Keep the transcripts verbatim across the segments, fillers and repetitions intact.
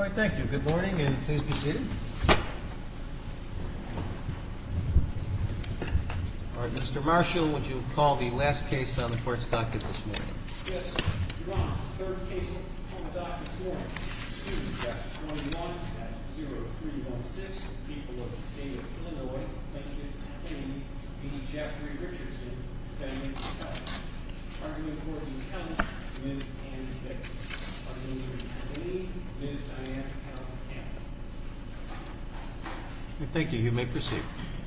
right, thank you. Good morning, and please be seated. All right, Mister Marshall, would you call the last case on the court's docket this morning? Yes, Your Honor. Third case on the docket this morning. Student twenty-one at zero three one six, people of the state of Illinois, plaintiff Kennedy v. Jeffrey Richardson, defendant appellant. Arguing for the appellant, Miz Ann Fick. Arguing for the appellee, Miz Diane Campbell. Thank you. You may proceed.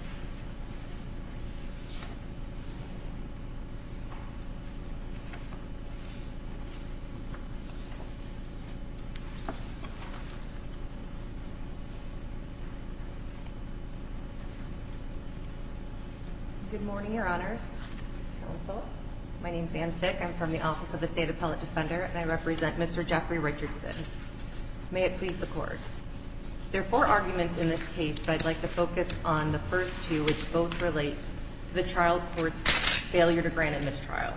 Good morning, Your Honors. Counsel. My name is Ann Fick. I'm from the Office of the State Appellate Defender, and I represent Mister Jeffrey Richardson. May it please the Court. There are four arguments in this case, but I'd like to focus on the first two, which both relate to the trial court's failure to grant a mistrial.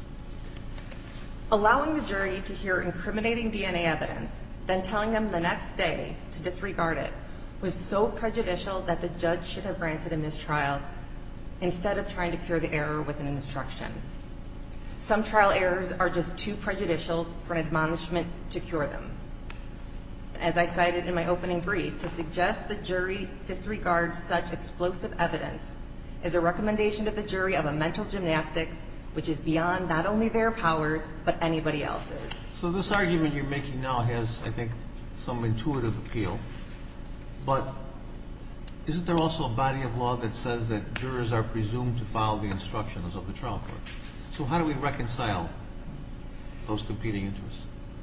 Allowing the jury to hear incriminating D N A evidence, then telling them the next day to disregard it, was so prejudicial that the judge should have granted a mistrial instead of trying to cure the error with an instruction. Some trial errors are just too prejudicial for an admonishment to cure them. As I cited in my opening brief, to suggest the jury disregard such explosive evidence is a recommendation to the jury of a mental gymnastics which is beyond not only their powers, but anybody else's. So this argument you're making now has, I think, some intuitive appeal, but isn't there also a body of law that says that jurors are presumed to follow the instructions of the trial court? So how do we reconcile those competing interests?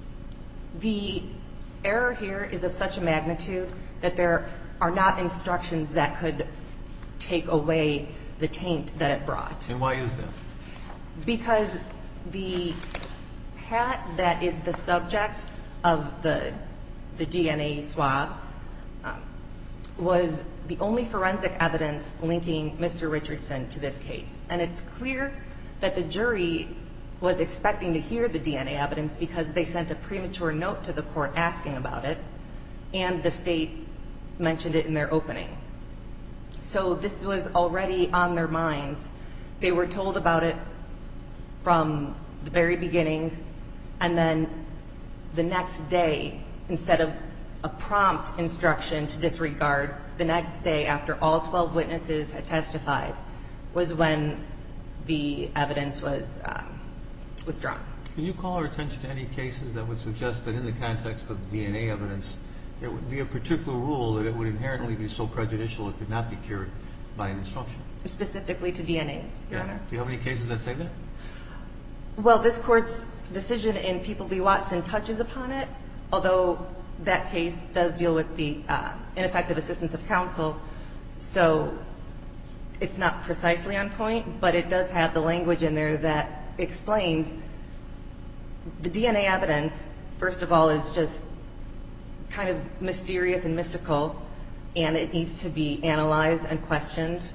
The error here is of such a magnitude that there are not instructions that could take away the taint that it brought. And why is that? Because the hat that is the subject of the, the D N A swab um, was the only forensic evidence linking Mister Richardson to this case. And it's clear that the jury was expecting to hear the D N A evidence because they sent a premature note to the court asking about it, and the state mentioned it in their opening. So this was already on their minds. They were told about it from the very beginning, and then the next day, instead of a prompt instruction to disregard, the next day after all twelve witnesses had testified was when the evidence was um, withdrawn. Can you call our attention to any cases that would suggest that in the context of D N A evidence, there would be a particular rule that it would inherently be so prejudicial it could not be cured by an instruction? Specifically to D N A, Your yeah. Honor? Do you have any cases that say that? Well, this court's decision in People v. Watson touches upon it, although that case does deal with the uh, ineffective assistance of counsel, so it's not precisely on point, but it does have the language in there that explains the D N A evidence, first of all, is just kind of mysterious and mystical, and it needs to be analyzed and questioned.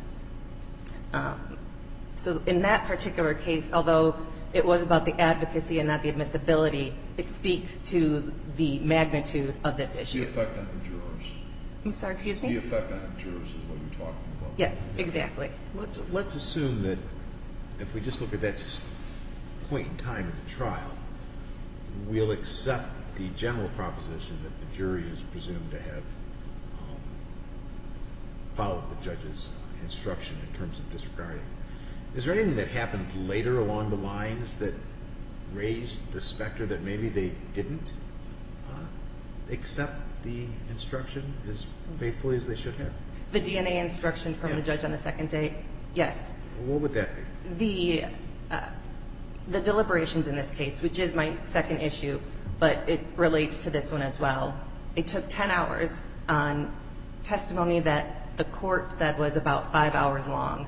Um, so in that particular case, although it was about the advocacy and not the admissibility, it speaks to the magnitude of this issue. The effect on the jurors. I'm sorry, excuse me? The effect on the jurors is what you're talking about. Yes, exactly. Let's, let's assume that if we just look at that point in time in the trial, we'll accept the general proposition that the jury is presumed to have um, followed the judge's instruction in terms of disregarding. Is there anything that happened later along the lines that raised the specter that maybe they didn't uh, accept the instruction as faithfully as they should have? The D N A instruction from Yeah. the judge on the second day, yes. What would that The, be? uh, the deliberations in this case, which is my second issue, but it relates to this one as well. It took ten hours on testimony that the court said was about five hours long.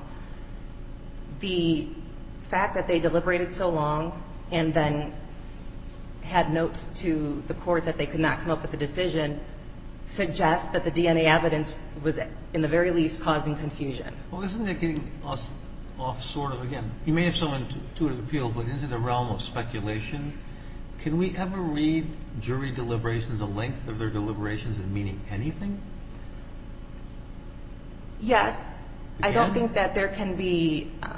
The fact that they deliberated so long and then had notes to the court that they could not come up with a decision suggests that the D N A evidence was, in the very least, causing confusion. Well, isn't it getting us off sort of, again, you may have some intuitive appeal, but into the realm of speculation? Can we ever read jury deliberations, the length of their deliberations, as meaning anything? Yes. We I don't can? think that there can be um,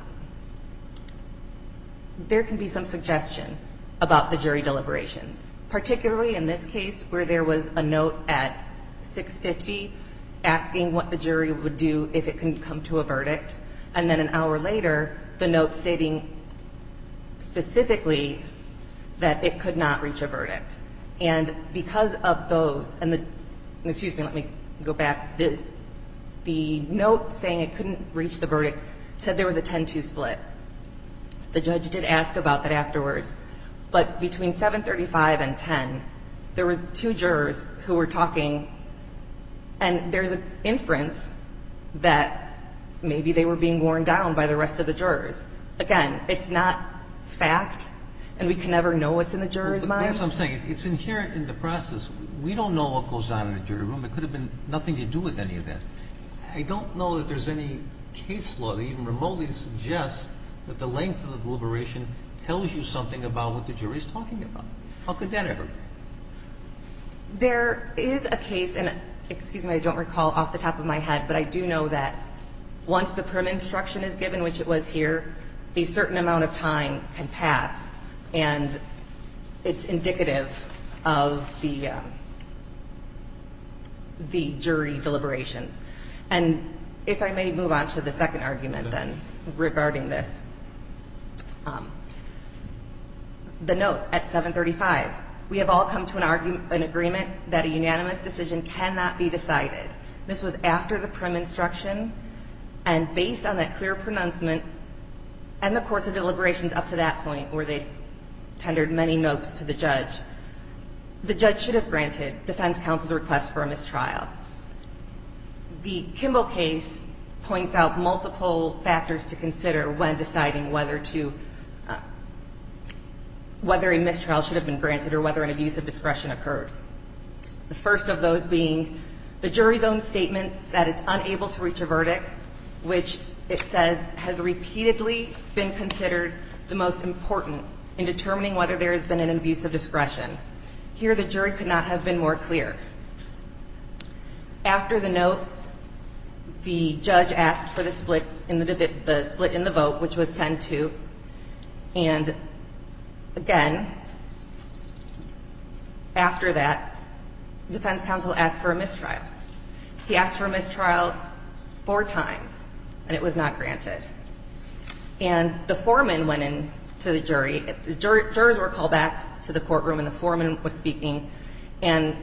there can be some suggestion about the jury deliberations, particularly in this case where there was a note at six fifty asking what the jury would do if it couldn't come to a verdict, and then an hour later the note stating specifically that it could not reach a verdict. And because of those, and the, excuse me, let me go back, the, the note saying it couldn't reach the verdict said there was a ten two split. The judge did ask about that afterwards, but between seven thirty-five and ten, there was two jurors who were talking, and there's an inference that maybe they were being worn down by the rest of the jurors. Again, it's not fact, and we can never know what's in the jurors' Well, but minds. that's what I'm saying. It's inherent in the process. We don't know what goes on in a jury room. It could have been nothing to do with any of that. I don't know that there's any case law that even remotely suggests that the length of the deliberation tells you something about what the jury is talking about. How could that ever be? There is a case, and excuse me, I don't recall off the top of my head, but I do know that once the prim instruction is given, which it was here, a certain amount of time can pass, and it's indicative of the um, the jury deliberations. And if I may move on to the second argument then regarding this. Um, the note at seven thirty-five, we have all come to an, argue, an agreement that a unanimous decision cannot be decided. This was after the prim instruction, and based on that clear pronouncement and the course of deliberations up to that point where they tendered many notes to the judge, the judge should have granted defense counsel's request for a mistrial. The Kimball case points out multiple factors to consider when deciding whether to uh, whether a mistrial should have been granted or whether an abuse of discretion occurred. The first of those being the jury's own statements that it's unable to reach a verdict, which it says has repeatedly been considered the most important in determining whether there has been an abuse of discretion. Here, the jury could not have been more clear. After the note, the judge asked for the split in the, the split in the vote, which was ten two, and again, after that, defense counsel asked for a mistrial. He asked for a mistrial four times, and it was not granted. And the foreman went in to the jury. The jur- jurors were called back to the courtroom, and the foreman was speaking, and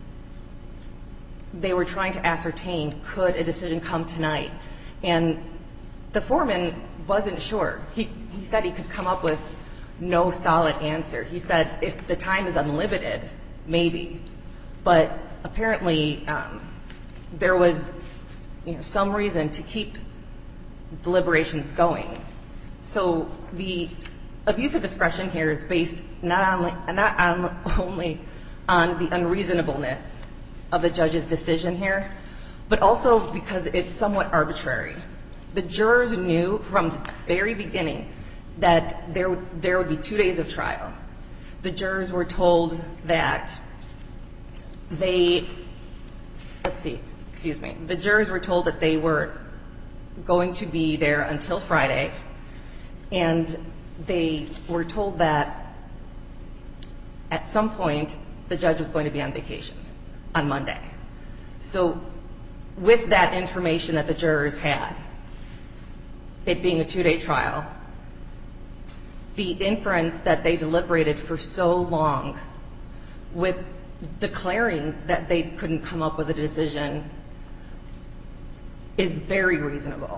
they were trying to ascertain, could a decision come tonight? And the foreman wasn't sure. He, he said he could come up with no solid answer. He said if the time is unlimited, maybe. But apparently um, there was you know, some reason to keep deliberations going. So the abuse of discretion here is based not only, not on, only on the unreasonableness of the judge's decision here, but also because it's somewhat arbitrary. The jurors knew from the very beginning that there, there would be two days of trial. The jurors were told that they, let's see, excuse me, the jurors were told that they were going to be there until Friday, and they were told that at some point the judge was going to be on vacation on Monday. So with that information that the jurors had, it being a two-day trial, the inference that they deliberated for so long with declaring that they couldn't come up with a decision is very reasonable.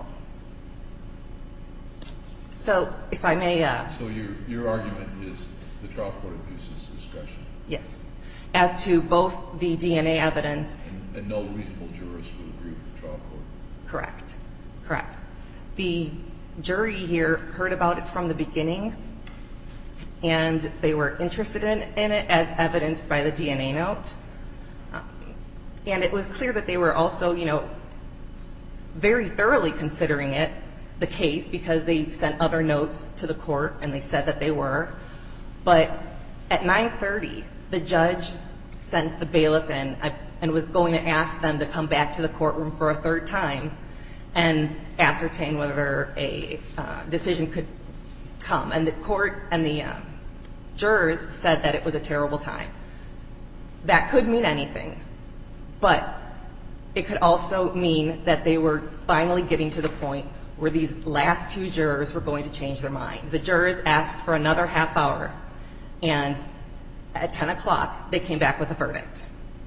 So if I may... Uh, So your, your argument is the trial court abuses discretion? Yes. As to both the D N A evidence... And, and no reasonable jurist would agree with the trial court? Correct. Correct. The jury here heard about it from the beginning, and they were interested in, in it as evidenced by the D N A note. Um, and it was clear that they were also, you know, very thoroughly considering it, the case, because they sent other notes to the court and they said that they were. But At nine thirty, the judge sent the bailiff in and was going to ask them to come back to the courtroom for a third time and ascertain whether a uh, decision could come. And the court and the uh, jurors said that it was a terrible time. That could mean anything, but it could also mean that they were finally getting to the point where these last two jurors were going to change their mind. The jurors asked for another half hour, and at ten o'clock, they came back with a verdict.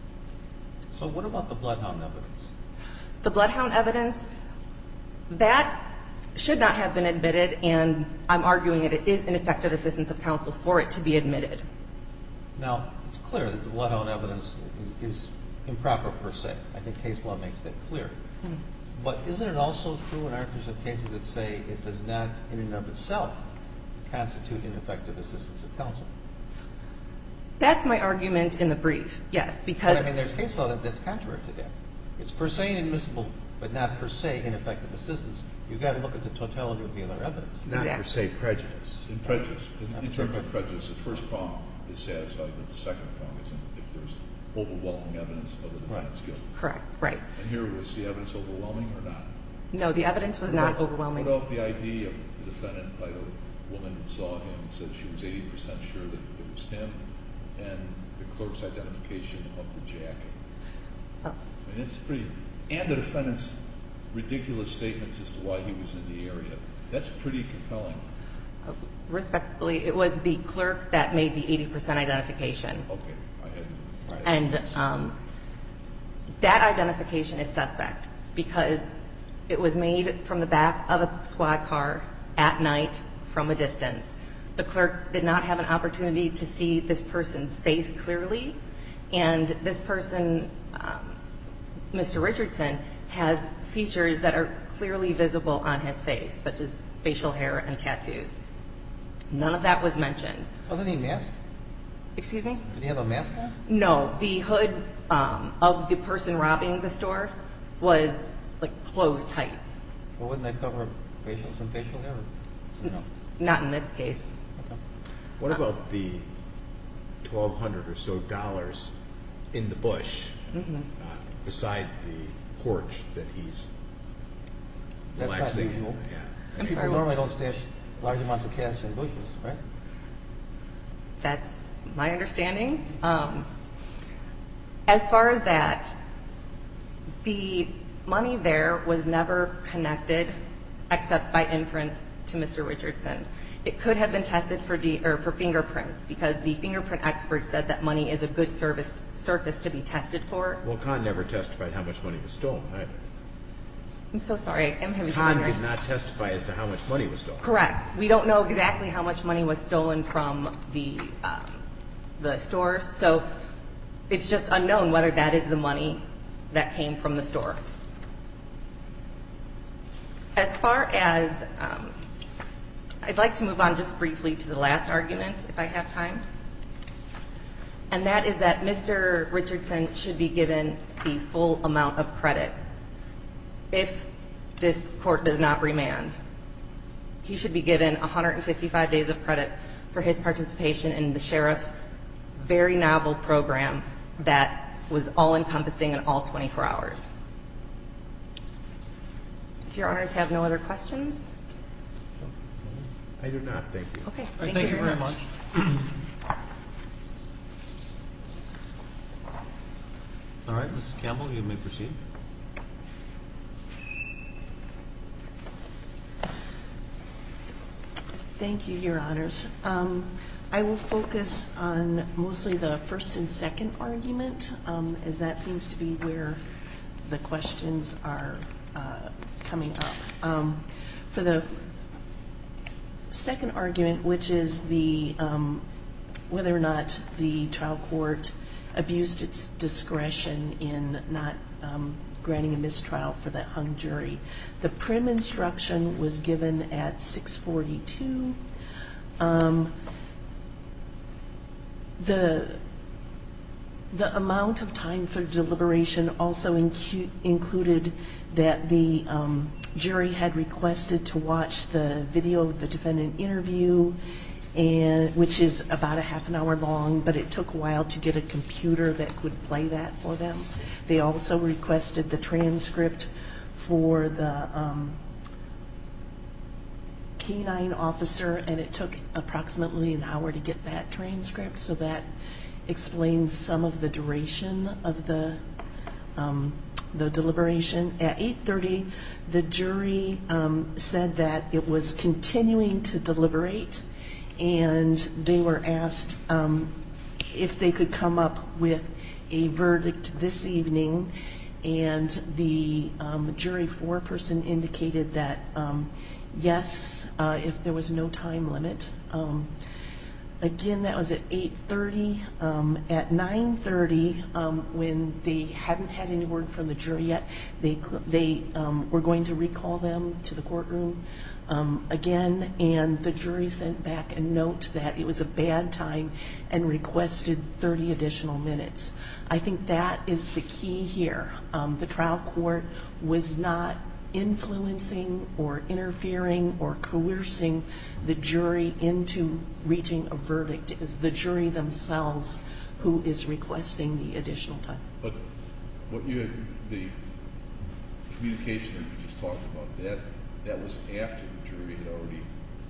So what about the bloodhound evidence? The bloodhound evidence, that should not have been admitted, and I'm arguing that it is ineffective assistance of counsel for it to be admitted. Now, it's clear that the bloodhound evidence is, is improper per se. I think case law makes that clear. Mm-hmm. But isn't it also true in articles of cases that say it does not in and of itself constitute ineffective assistance of counsel? That's my argument in the brief, yes, because... But, I mean, there's case law that, that's contrary to that. It's per se inadmissible, but not per se ineffective assistance. You've got to look at the totality of the other evidence. Not exactly. per se prejudice. In prejudice, in, in terms of prejudice, the first prong is satisfied, but the second prong isn't if there's overwhelming evidence of the defendant's guilt. Correct, right. And here, was the evidence overwhelming or not? No, the evidence was what not about, overwhelming. What about the I D of the defendant by the woman that saw him and said she was eighty percent sure that it was him, and the clerk's identification of the jacket? Oh. I mean, it's pretty... And the defendant's ridiculous statements as to why he was in the area. That's pretty compelling. Respectfully, it was the clerk that made the eighty percent identification. Okay. I hadn't... Right. And um, that identification is suspect because it was made from the back of a squad car at night from a distance. The clerk did not have an opportunity to see this person's face clearly, and this person, um, Mister Richardson, has features that are clearly visible on his face, such as facial hair and tattoos. None of that was mentioned. Wasn't he masked? Excuse me? Did he have a mask on? No. The hood um, of the person robbing the store was, like, closed tight. Well, wouldn't that cover facial, some facial hair? No. Not in this case. Okay. What about the twelve hundred or so dollars in the bush mm-hmm. uh, beside the porch that he's That's relaxing? not usual. Yeah. I'm People sorry, normally don't stash large amounts of cash in bushes, right? That's my understanding. Um, as far as that, the money there was never connected, except by inference, to Mister Richardson. It could have been tested for D, or for fingerprints, because the fingerprint expert said that money is a good service, surface to be tested for. Well, Kahn never testified how much money was stolen either. I'm so sorry. I'm having Kahn trouble did hearing. not testify as to how much money was stolen. Correct. We don't know exactly how much money was stolen from the um, the stores, so it's just unknown whether that is the money that came from the store. As far as, um, I'd like to move on just briefly to the last argument, if I have time, and that is that Mister Richardson should be given the full amount of credit if this court does not remand. He should be given one hundred fifty-five days of credit for his participation in the sheriff's very novel program that was all-encompassing in all twenty-four hours. If your honors have no other questions? I do not, thank you. Okay, All right, thank, thank you very much. much. All right, Missus Campbell, you may proceed. Thank you, Your Honors. Um, I will focus on mostly the first and second argument, um, as that seems to be where the questions are uh, coming up. Um, for the second argument, which is the um, whether or not the trial court abused its discretion in not um, granting a mistrial for the hung jury. The prim instruction was given at six forty-two. Um, the the amount of time for deliberation also incu- included that the um, jury had requested to watch the video of the defendant interview and which is about a half an hour long, but it took a while to get a computer that could play that for them. They also requested the transcript for the um, canine officer, and it took approximately an hour to get that transcript, so that explains some of the duration of the um, the deliberation. At eight thirty, the jury um, said that it was continuing to deliberate, and they were asked um, if they could come up with a verdict this evening, and the um, jury foreperson indicated that um, yes, uh, if there was no time limit. Um, Again, that was at eight thirty. Um, at nine thirty, um, when they hadn't had any word from the jury yet, they they um, were going to recall them to the courtroom um, again, and the jury sent back a note that it was a bad time and requested thirty additional minutes. I think that is the key here. Um, the trial court was not influencing or interfering or coercing the jury into reaching a verdict. It is the jury themselves who is requesting the additional time. But what you had, the communication that you just talked about, that that was after the jury had already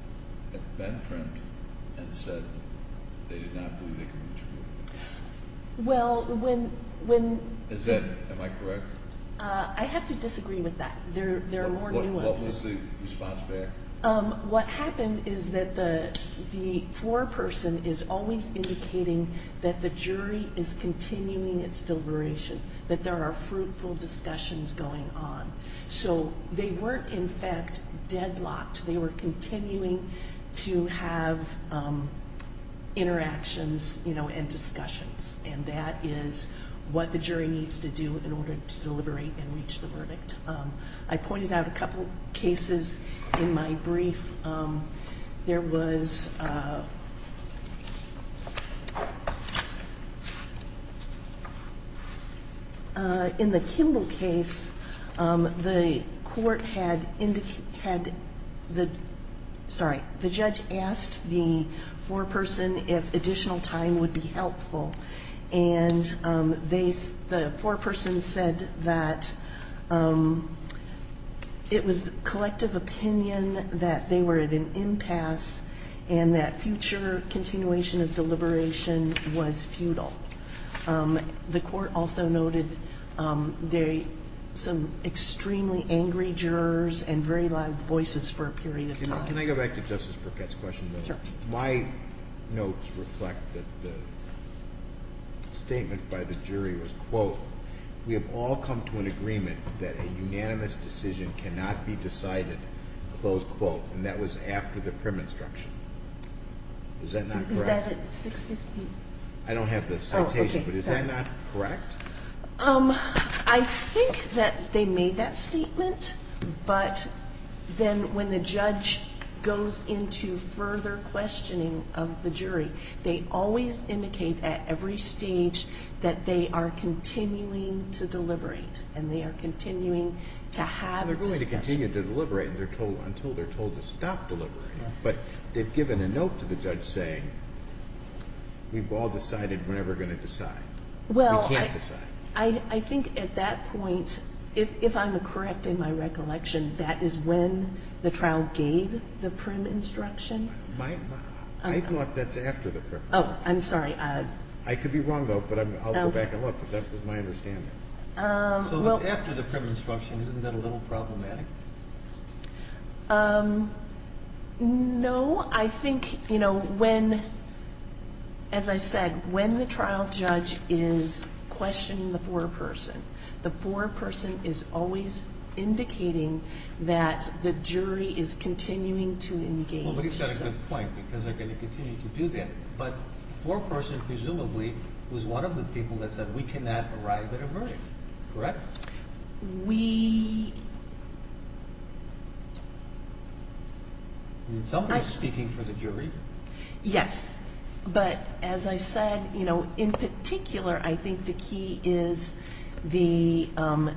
been trimmed and said they did not believe they could reach a verdict. Well, when when is that? Am I correct? Uh, I have to disagree with that. There, there are more what, nuances. What was the response back? Um, what happened is that the the foreperson is always indicating that the jury is continuing its deliberation, that there are fruitful discussions going on. So they weren't, in fact, deadlocked. They were continuing to have um, interactions, you know, and discussions, and that is what the jury needs to do in order to deliberate and reach the verdict. Um, I pointed out a couple cases in my brief. Um, there was uh, uh, in the Kimball case, um, the court had indicated had the sorry the judge asked the foreperson if additional time would be helpful. And um, they, the foreperson said that um, it was collective opinion that they were at an impasse and that future continuation of deliberation was futile. Um, the court also noted um, there some extremely angry jurors and very loud voices for a period of Can, time. can I go back to Justice Burkett's question, though? Sure. My notes reflect that the statement by the jury was, quote, "We have all come to an agreement that a unanimous decision cannot be decided," close quote, and that was after the prim instruction. Is that not correct? Is that at six fifty? I don't have the citation, okay, but is sorry. that not correct? Um, I think that they made that statement, but then when the judge goes into further questioning of the jury, they always indicate at every stage that they are continuing to deliberate and they are continuing to have They're going to discussions. continue to deliberate and they're told, until they're told to stop deliberating. But they've given a note to the judge saying, we've all decided we're never going to decide. Well, we can't I, decide. I, I think at that point, if, if I'm correct in my recollection, that is when the trial gave the prim instruction. My, my, I Um, thought that's after the prim Oh, instruction. I'm sorry. Uh, I could be wrong, though, but I'm, I'll go Um, back and look, but that was my understanding. um, So well, if it's after the prim instruction, isn't that a little problematic? Um, no, I think, you know, when, as I said, when the trial judge is questioning the foreperson, the foreperson is always indicating that the jury is continuing to engage. Well, but he's got a good point, because they're going to continue to do that. But the foreperson presumably was one of the people that said, we cannot arrive at a verdict, correct? We, I mean, somebody's I- speaking for the jury. yes, but as I said, you know, in particular, I think the key is the um,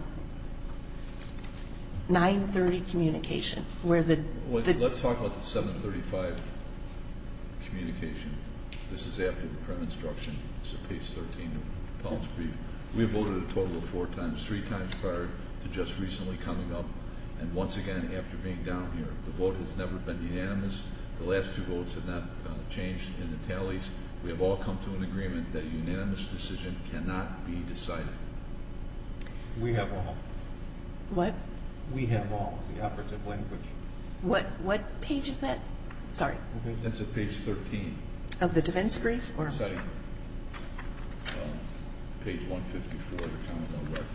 nine thirty communication, where the, Well, the let's talk about the seven thirty-five communication. This is after the prim instruction. It's at page thirteen of Appellant's brief. We have voted a total of four times, three times prior to just recently coming up, and once again after being down here. The vote has never been unanimous. The last two votes have not uh, changed in the tallies. We have all come to an agreement that a unanimous decision cannot be decided. We have all. What? We have all is the operative language. What, what page is that? Sorry. That's at page thirteen. Of the defense brief? Or? Citing um, page one fifty-four of the Commonwealth record.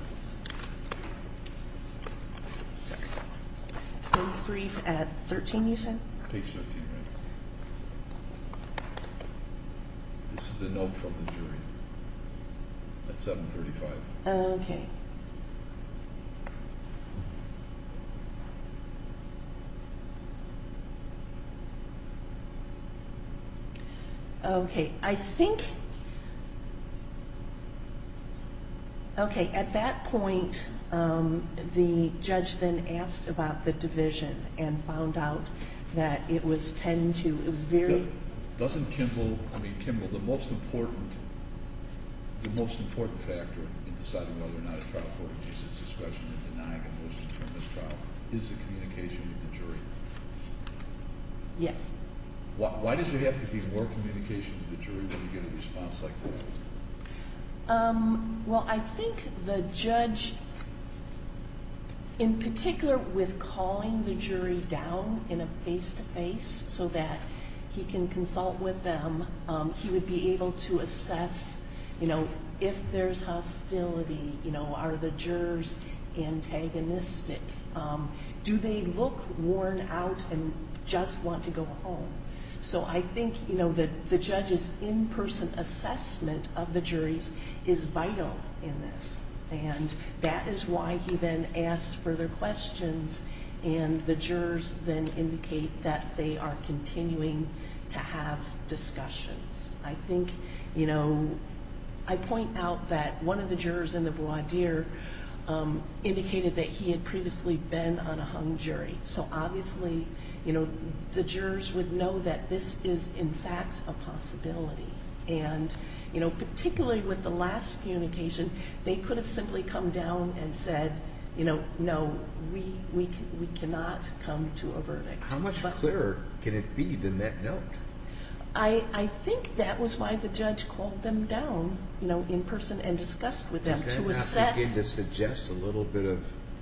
Sorry. Defense brief at thirteen, you said? Page thirteen, right. This is the note from the jury at seven thirty-five. Okay. Okay, I think, okay, at that point, um, the judge then asked about the division and found out that it was ten to, it was very... Doesn't Kimball, I mean, Kimball, the most important, the most important factor in deciding whether or not a trial court uses discretion in denying a motion for mistrial is the communication with the jury. Yes. Why, why does there have to be more communication with the jury when you get a response like that? Um, well, I think the judge, in particular with calling the jury down in a face-to-face so that he can consult with them, um, he would be able to assess, you know, if there's hostility, you know, are the jurors antagonistic? Um, do they look worn out and just want to go home? So I think, you know, the, the judge's in-person assessment of the juries is vital in this. And that is why he then asks further questions, and the jurors then indicate that they are continuing to have discussions. I think, you know, I point out that one of the jurors in the voir dire um, indicated that he had previously been on a hung jury. So obviously, you know, the jurors would know that this is in fact a possibility. And, you know, particularly with the last communication, they could have simply come down and said, you know, no, we we we cannot come to a verdict. How much but clearer can it be than that note? I I think that was why the judge called them down, you know, in person and discussed with them Does that to not assess. begin to suggest a little bit of,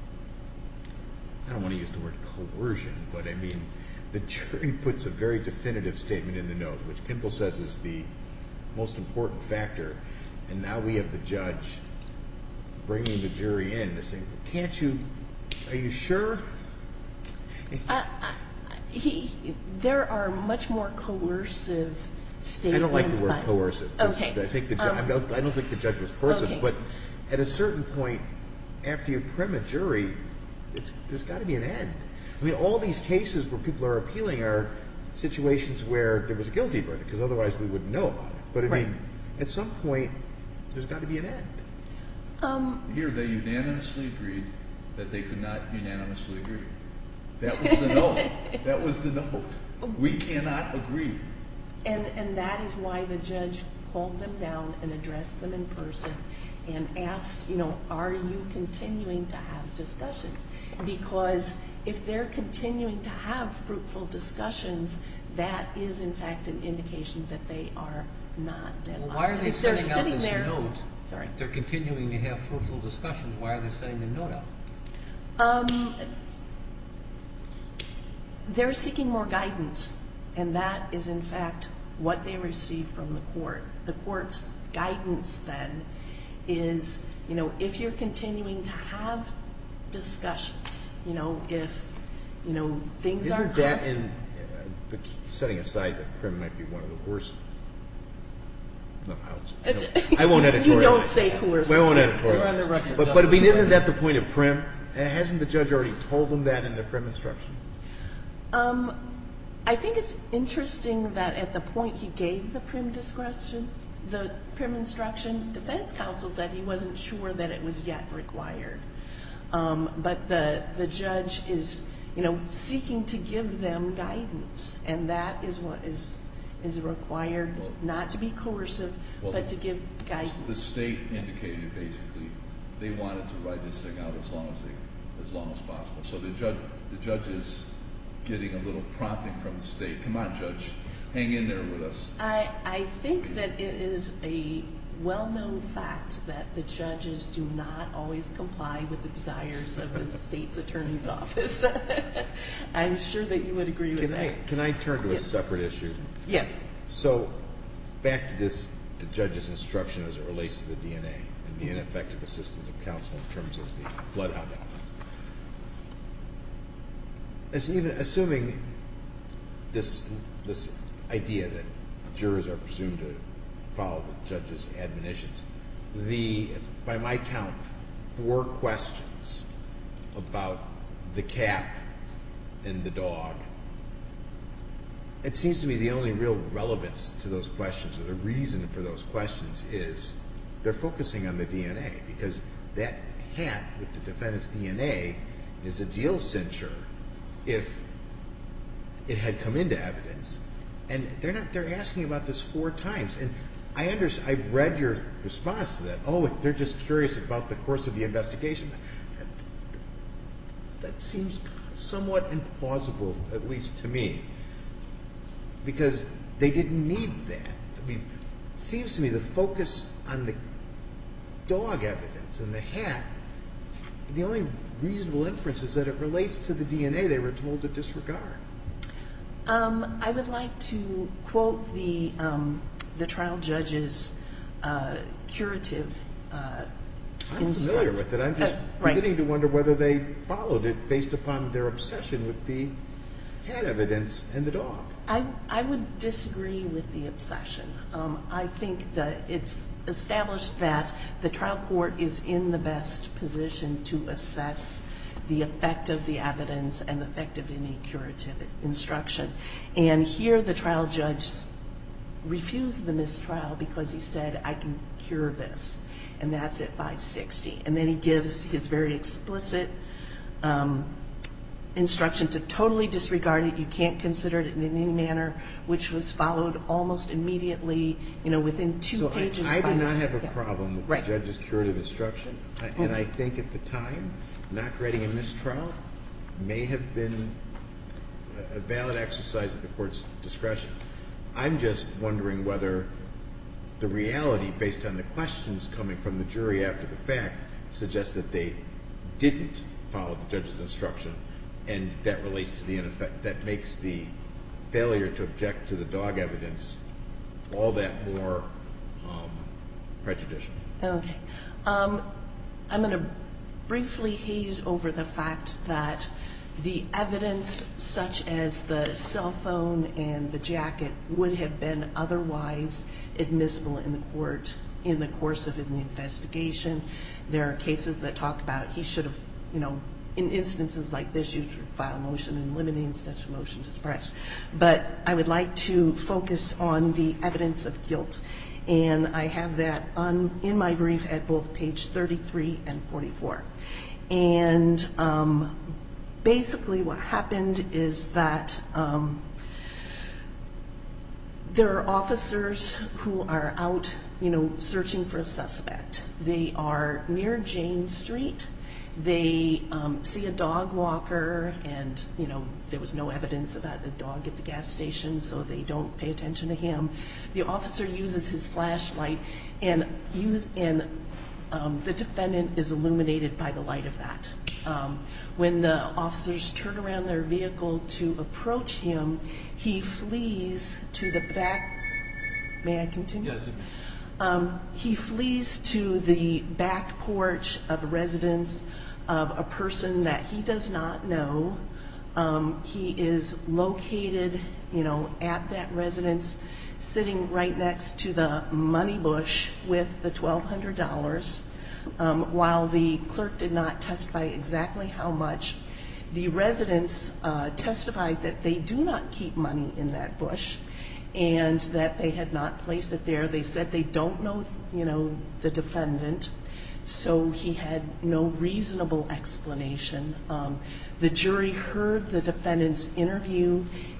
I don't want to use the word coercion, but I mean, the jury puts a very definitive statement in the note, which Kimball says is the most important factor, and now we have the judge bringing the jury in to say, can't you, are you sure? Uh, I, he, there are much more coercive statements. I don't like the word by, coercive. 'Cause Okay. I think the ju- Um, I, don't, I don't think the judge was coercive, okay. but at a certain point, after you prim a jury, it's, there's got to be an end. I mean, all these cases where people are appealing are situations where there was a guilty verdict, because otherwise we wouldn't know about it. But I Right. mean, at some point, there's got to be an end. Um, Here, they unanimously agreed that they could not unanimously agree. That was the note. That was the note. We cannot agree. and and that is why the judge called them down and addressed them in person and asked, you know, are you continuing to have discussions? Because if they're continuing to have fruitful discussions, that is in fact an indication that they are not deadlocked. Well, why are they If they're sending out sitting this there, note? Sorry. If they're continuing to have fruitful discussions, why are they sending the note out? Um, they're seeking more guidance, and that is in fact what they receive from the court. The court's guidance then is, you know, if you're continuing to have discussions, you know, if, you know, things are... Isn't that in, uh, but setting aside that prim might be one of the worst, no, I won't, It's- no, I won't editorialize. You don't say coercive. I won't You're on the editorialize. record, But, but I mean, Justice isn't Breyer. that the point of prim? Uh, Hasn't the judge already told them that in the prim instruction? Um, I think it's interesting that at the point he gave the prim discretion, the prim instruction, defense counsel said he wasn't sure that it was yet required. Um, but the the judge is, you know, seeking to give them guidance, and that is what is is required Well- not to be coercive, Well, but to give guidance. The state indicated basically they wanted to ride this thing out as long as they, as long as possible. So the judge, the judge is getting a little prompting from the state. Come on, judge, hang in there with us. I, I think that it is a well-known fact that the judges do not always comply with the desires of the state's attorney's office. I'm sure that you would agree with Can that. I, can I turn to a Yes. separate issue? Yes. So, back to this, the judge's instruction as it relates to the D N A and the ineffective assistance of counsel in terms of the bloodhound evidence. As even assuming this this idea that jurors are presumed to follow the judge's admonitions, the by my count, four questions about the cap and the dog. It seems to me the only real relevance to those questions, or the reason for those questions, is they're focusing on the D N A, because that hat with the defendant's D N A is a deal cincher if it had come into evidence. And they're not, they're asking about this four times. And I understand, I've read your response to that. Oh, they're just curious about the course of the investigation. That seems somewhat implausible, at least to me, because they didn't need that. I mean, it seems to me the focus on the dog evidence and the hat, the only reasonable inference is that it relates to the D N A they were told to disregard. Um, I would like to quote the um, the trial judge's uh, curative uh, I'm familiar with it. I'm just uh, right. beginning to wonder whether they followed it based upon their obsession with the hat evidence and the dog. I, I would disagree with the obsession. Um, I think that it's established that the trial court is in the best position to assess the effect of the evidence and the effect of any curative instruction. And here the trial judge refused the mistrial because he said, I can cure this. And that's at five sixty. And then he gives his very explicit um, instruction to totally disregard it. You can't consider it in any manner, which was followed almost immediately, you know, within two so pages. I, I by do the- not have a yeah. problem with Right. the judge's curative instruction. I, and I think at the time, not granting a mistrial may have been a valid exercise of the court's discretion. I'm just wondering whether the reality, based on the questions coming from the jury after the fact, suggests that they didn't follow the judge's instruction, and that relates to the ineffect that makes the failure to object to the dog evidence all that more um, prejudicial. Okay. Um, I'm going to briefly haze over the fact that the evidence, such as the cell phone and the jacket, would have been otherwise admissible in the court in the course of an investigation. There are cases that talk about he should have, you know, in instances like this, you should file a motion and limit instead of motion to suppress. But I would like to focus on the evidence of guilt. And I have that on, in my brief at both page thirty-three and forty-four. And um, basically what happened is that um, there are officers who are out, you know, searching for a suspect. They are near Jane Street. They um, see a dog walker, and, you know, there was no evidence about a dog at the gas station, so they don't pay attention to him. The officer uses his flashlight, and use and um, the defendant is illuminated by the light of that. Um, when the officers turn around their vehicle to approach him, he flees to the back. May I continue? Yes. Um, he flees to the back porch of a residence of a person that he does not know. Um, he is located, you know, at that residence, sitting right next to the money bush with the twelve hundred dollars. Um, while the clerk did not testify exactly how much, the residents uh, testified that they do not keep money in that bush, and that they had not placed it there. They said they don't know, you know, the defendant, so he had no reasonable explanation. Um, the jury heard the defendant's interview.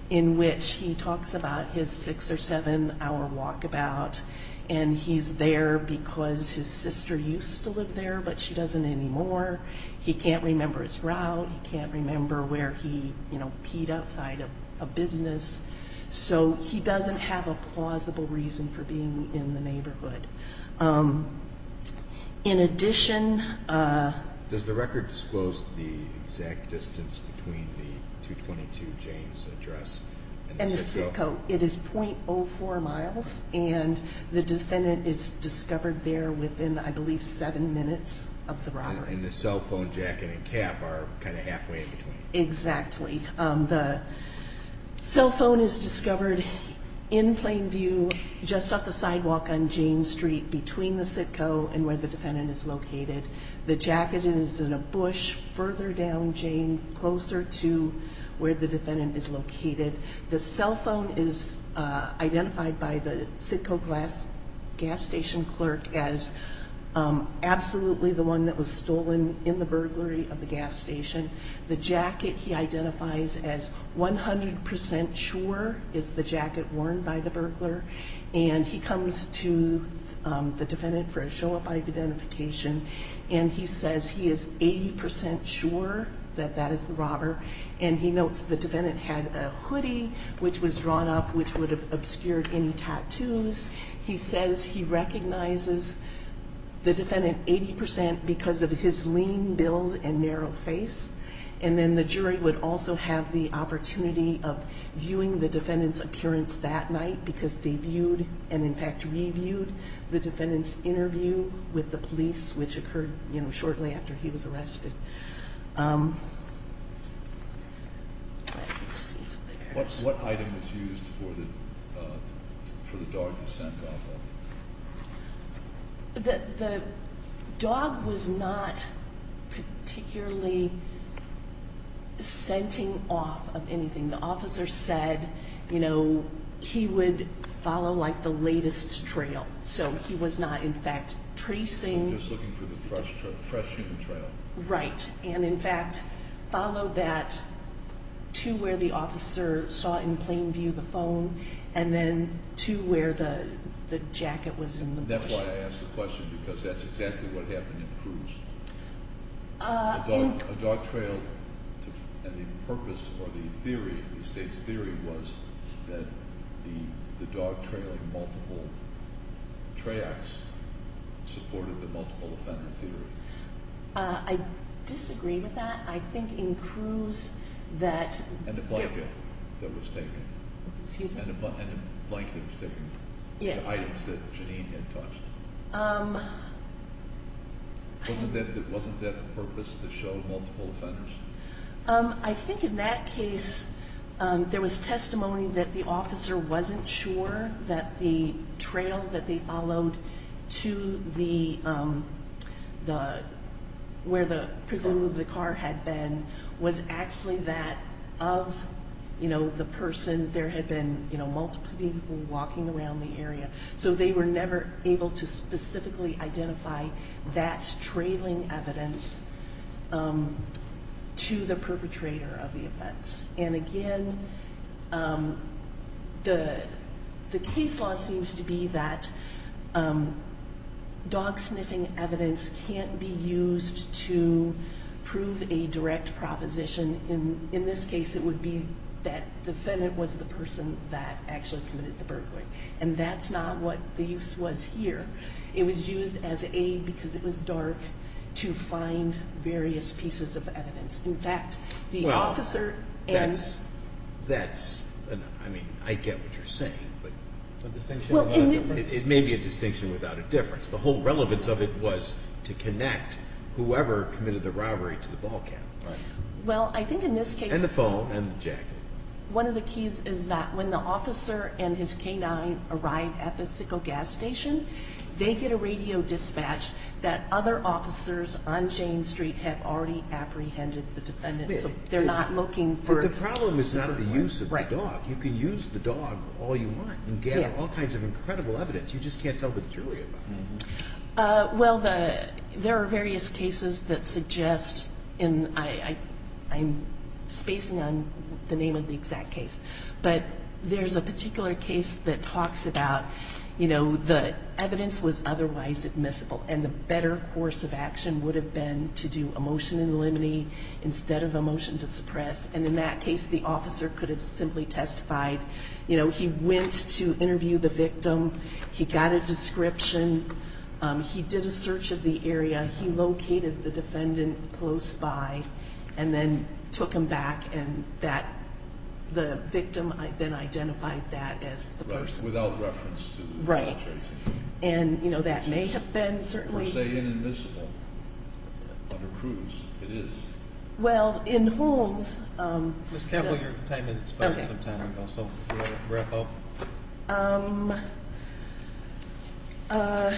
in which he talks about his six or seven hour walkabout, and he's there because his sister used to live there, but she doesn't anymore. He can't remember his route. He can't remember where he, you know, peed outside of a business. So he doesn't have a plausible reason for being in the neighborhood. Um, in addition, uh, does the record disclose the exact distance between the two twenty-two Jane's address and the, and the Citgo? Citgo? It is point oh four miles, and the defendant is discovered there within, I believe, seven minutes of the robbery. And, and the cell phone, jacket, and cap are kind of halfway in between. Exactly. Um, the cell phone is discovered in plain view just off the sidewalk on Jane Street between the Citgo and where the defendant is located. The jacket is in a bush further down Jane, closer to where the defendant is located. The cell phone is uh, identified by the Citgo glass gas station clerk as Um, absolutely the one that was stolen in the burglary of the gas station. The jacket he identifies as one hundred percent sure is the jacket worn by the burglar, and he comes to um, the defendant for a show-up identification, and he says he is eighty percent sure that that is the robber, and he notes the defendant had a hoodie which was drawn up, which would have obscured any tattoos. He says he recognizes the defendant eighty percent because of his lean build and narrow face. And then the jury would also have the opportunity of viewing the defendant's appearance that night because they viewed and in fact reviewed the defendant's interview with the police, which occurred, you know, shortly after he was arrested. Um, let me see if there's... What, what item was used for the uh, for the dog to scent off of? The, the dog was not particularly scenting off of anything. The officer said, you know, he would follow like the latest trail. So he was not, in fact, tracing. So just looking for the fresh, tra- fresh human trail. Right. And in fact, followed that to where the officer saw in plain view the phone, and then to where the the jacket was in the bush. That's why I asked the question, because that's exactly what happened in Cruz. Uh, a, dog, a dog trailed, to, and the purpose or the theory, the state's theory was that the the dog trailing multiple tracks supported the multiple offender theory. Uh, I disagree with that. I think in Cruz that... And the blanket that was taken. Excuse me? And the, and the blanket that was taken. Yeah. The items that Janine had touched. Um, wasn't that the, wasn't that the purpose, to show multiple offenders? Um, I think in that case, um, there was testimony that the officer wasn't sure that the trail that they followed to the um, the where the presumably the car had been was actually that of, you know, the person. There had been, you know, multiple people walking around the area. So they were never able to specifically identify that trailing evidence um, to the perpetrator of the offense. And again, um, the the case law seems to be that um, dog sniffing evidence can't be used to prove a direct proposition. In in this case, it would be that the defendant was the person that actually committed the burglary. And that's not what the use was here. It was used as aid because it was dark to find various pieces of evidence. In fact, the well, officer and... That's, that's an, I mean, I get what you're saying, but... A distinction Well, without in a the- difference? It, it may be a distinction without a difference. The whole relevance of it was to connect whoever committed the robbery to the ball cap. Right. Well, I think in this case... And the phone and the jacket. One of the keys is that when the officer and his K nine arrive at the Citgo gas station, they get a radio dispatch that other officers on Jane Street have already apprehended the defendant. So they're The- not looking for... The, the problem is not the use of Right. the dog. You can use the dog all you want and gather Yeah. all kinds of incredible evidence. You just can't tell the jury about it. Uh, well, the, there are various cases that suggest, in I, I, I'm spacing on the name of the exact case, but there's a particular case that talks about, you know, the evidence was otherwise admissible, and the better course of action would have been to do a motion in limine instead of a motion to suppress. And in that case, the officer could have simply testified, you know, he went to interview the victim, he got a description, um, he did a search of the area, he located the defendant close by, and then took him back, and that the victim then identified that as the Right, person. without reference to the Right. tracing. And, you know, that Which may is have been Per certainly, se inadmissible under Cruz, it is. well, in Holmes, um, Miz Campbell, the- your time has expired Okay, some time sorry. ago, so if you want to wrap up. um, uh,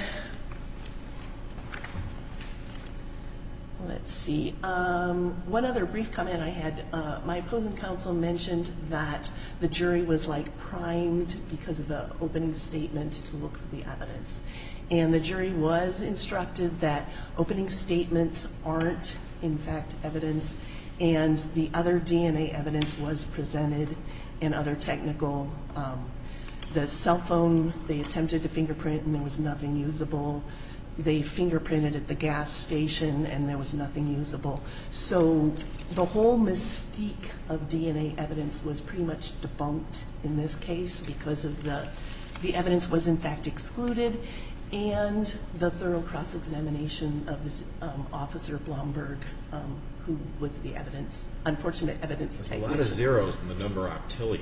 let's see. Um, one other brief comment I had, uh, my opposing counsel mentioned that the jury was like primed because of the opening statement to look for the evidence. And the jury was instructed that opening statements aren't, in fact, evidence, and the other D N A evidence was presented and other technical. Um, the cell phone, they attempted to fingerprint and there was nothing usable. They fingerprinted at the gas station and there was nothing usable. So the whole mystique of D N A evidence was pretty much debunked in this case because of the, the evidence was in fact excluded, and the thorough cross-examination of um, Officer Blomberg, um, who was the evidence, unfortunate evidence There's technician. a lot of zeros in the number octillion.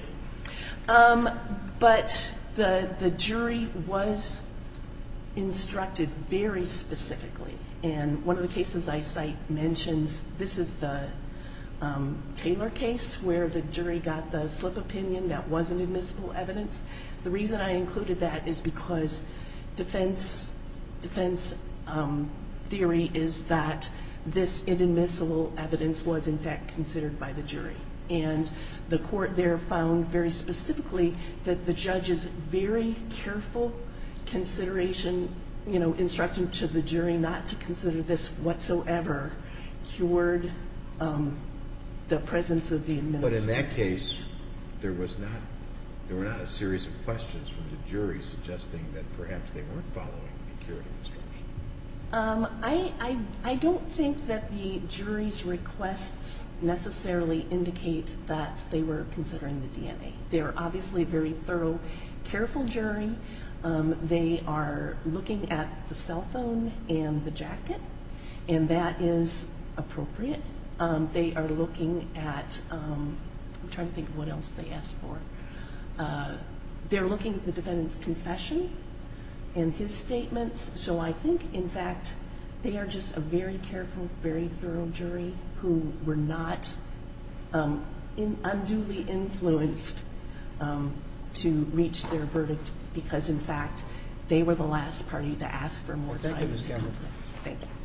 Um, but the the jury was instructed very specifically, and one of the cases I cite mentions, this is the um, Taylor case where the jury got the slip opinion that wasn't admissible evidence. The reason I included that is because defense defense um, theory is that this inadmissible evidence was in fact considered by the jury. And the court there found very specifically that the judge's very careful consideration, you know, instruction to the jury not to consider this whatsoever cured um, the presence of the administration. But in that case, there was not, there were not a series of questions from the jury suggesting that perhaps they weren't following the curative instruction. Um, I, I, I don't think that the jury's requests necessarily indicate that they were considering the D N A. They're obviously a very thorough, careful jury. Um, they are looking at the cell phone and the jacket, and that is appropriate. Um, they are looking at, um, I'm trying to think of what else they asked for. Uh, they're looking at the defendant's confession and his statements. So I think, in fact, they are just a very careful, very thorough jury who were not um, in, unduly influenced um, to reach their verdict because, in fact, they were the last party to ask for more Thank time. you, Miz Campbell. Thank you.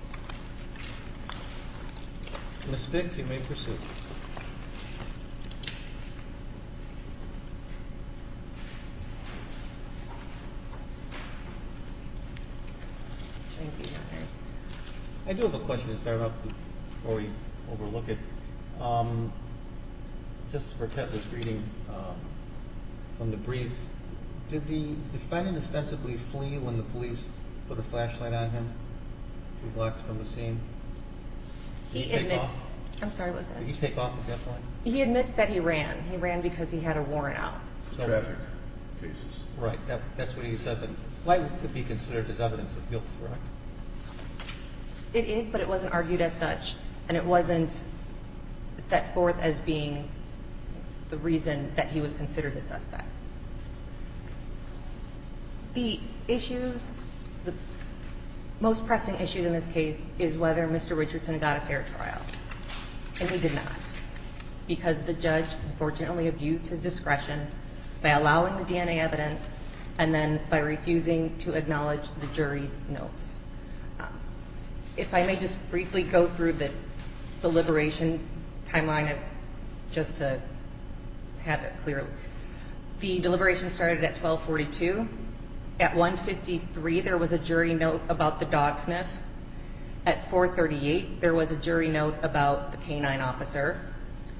Miz Fick, you may proceed. Thank you, Your Honors. I do have a question to start off before we overlook it. Um, Justice Burkett was reading um, from the brief. Did the defendant ostensibly flee when the police put a flashlight on him two blocks from the scene? Did He take admits. off? I'm sorry, what's that? Did he take off at that point? He admits that he ran. He ran because he had a warrant out. So- Traffic cases. Right, that, that's what he said, but why would it be considered as evidence of guilt, correct? It is, but it wasn't argued as such, and it wasn't set forth as being the reason that he was considered a suspect. The issues, the most pressing issues in this case is whether Mister Richardson got a fair trial, and he did not, because the judge unfortunately abused his discretion by allowing the D N A evidence and then by refusing to acknowledge the jury's notes. Um, if I may just briefly go through the deliberation timeline just to have it clear. The deliberation started at twelve forty-two. At one fifty-three, there was a jury note about the dog sniff. At four thirty-eight, there was a jury note about the canine officer.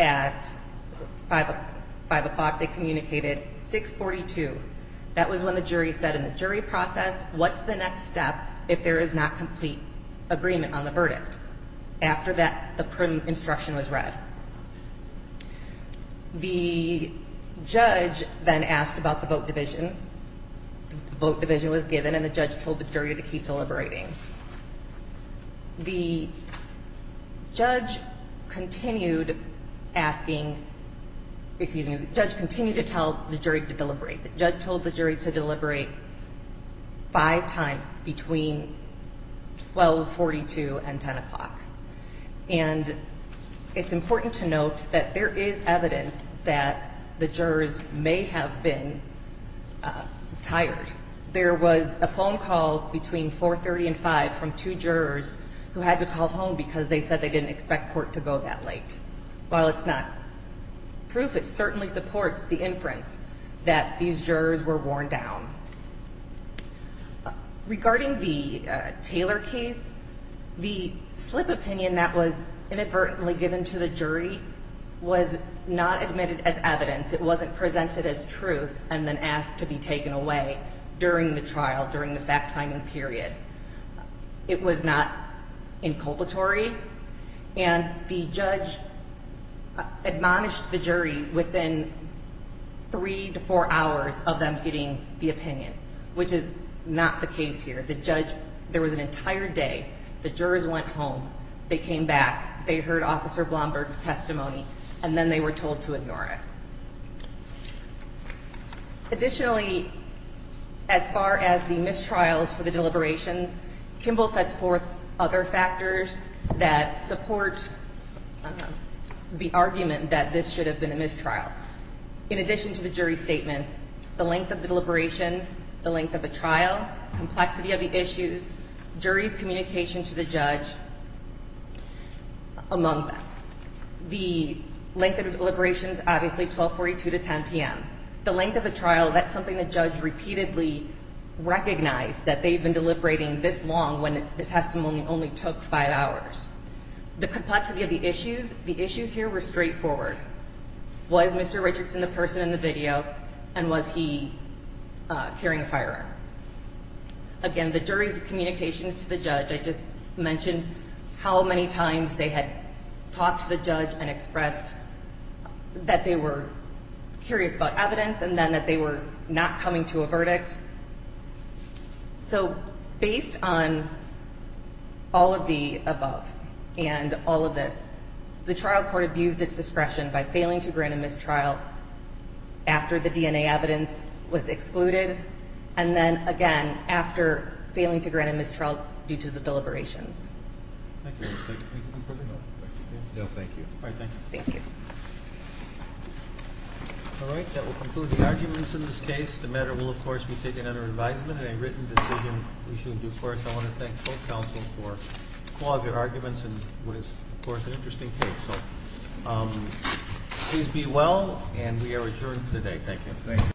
at five, five o'clock, they communicated six forty-two. That was when the jury said in the jury process, what's the next step if there is not complete agreement on the verdict? After that, the prim instruction was read. The judge then asked about the vote division. The vote division was given, and the judge told the jury to keep deliberating. The judge continued asking, excuse me, the judge continued to tell the jury to deliberate. The judge told the jury to deliberate five times between twelve forty-two and ten o'clock. And it's important to note that there is evidence that the jurors may have been uh, tired. There was a phone call between four thirty and five from two jurors who had to call home because they said they didn't expect court to go that late. While it's not proof, it certainly supports the inference that these jurors were worn down. Uh, regarding the uh, Taylor case, the slip opinion that was inadvertently given to the jury was not admitted as evidence. It wasn't presented as truth and then asked to be taken away during the trial, during the fact-finding period. It was not inculpatory, and the judge admonished the jury within three to four hours of them getting the opinion, which is not the case here. The judge, there was an entire day. The jurors went home. They came back. They heard Officer Blomberg's testimony, and then they were told to ignore it. Additionally, as far as the mistrials for the deliberations, Kimball sets forth other factors that support uh, the argument that this should have been a mistrial. In addition to the jury statements, it's the length of the deliberations, the length of the trial, complexity of the issues, jury's communication to the judge, among them. The length of the deliberations, obviously twelve forty-two to ten p.m. The length of the trial, that's something the judge repeatedly recognized, that they've been deliberating this long when the testimony only took five hours. The complexity of the issues, the issues here were straightforward. Was Mister Richardson the person in the video, and was he uh, carrying a firearm? Again, the jury's communications to the judge, I just mentioned how many times they had talked to the judge and expressed that they were curious about evidence and then that they were not coming to a verdict. So based on all of the above and all of this, the trial court abused its discretion by failing to grant a mistrial after the D N A evidence was excluded, and then again after failing to grant a mistrial due to the deliberations. Thank you. Anything further? No, thank you. All right, thank you. Thank you. All right, that will conclude the arguments in this case. The matter will, of course, be taken under advisement and a written decision issued in due course. I want to thank both counsel for all of your arguments and what is, of course, an interesting case. So um, please be well, and we are adjourned for the day. Thank you. Thank you.